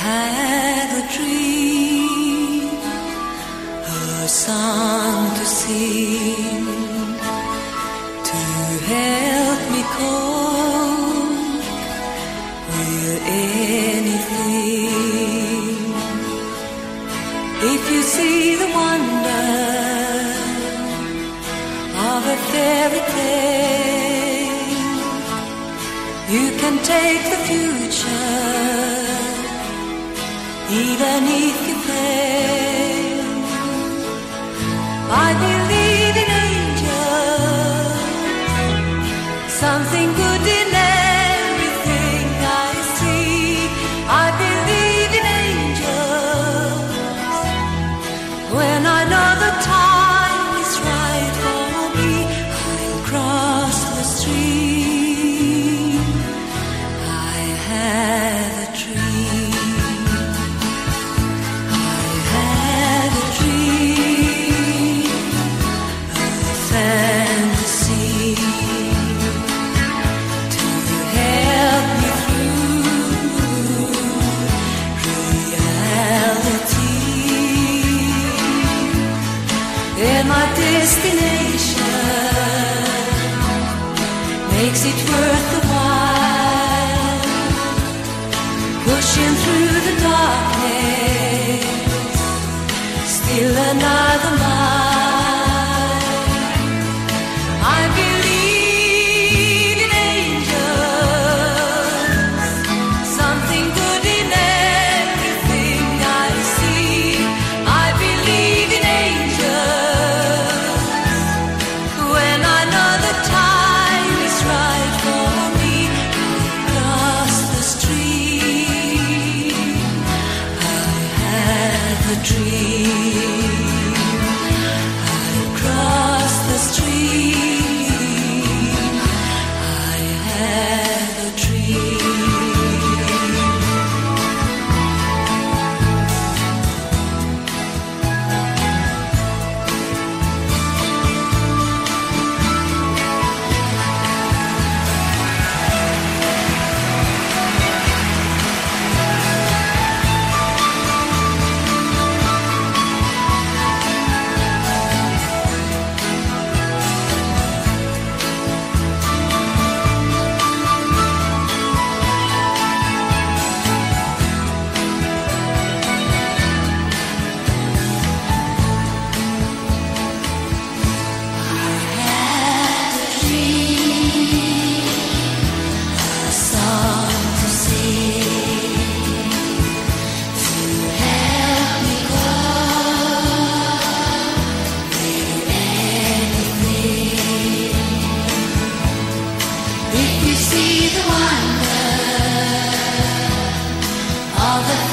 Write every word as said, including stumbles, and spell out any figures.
had a dream, a song to sing, to help me cope with anything. If you see the wonder of a fairy tale, you can take the future, even if you fail. I believe in angels, something good in everything I see. I believe in angels, when I know the time is right for me, I'll cross the stream. I have a dream, I have a dream, a fantasy to help me through reality. And my destination makes it worth the while, pushing through the darkness, still another mile. I believe in angels, something good in everything I see. I believe in angels, when I know the time is right for me, I'll cross the stream. I have a dream, I'll cross the stream. I have a dream. If you see the wonder of the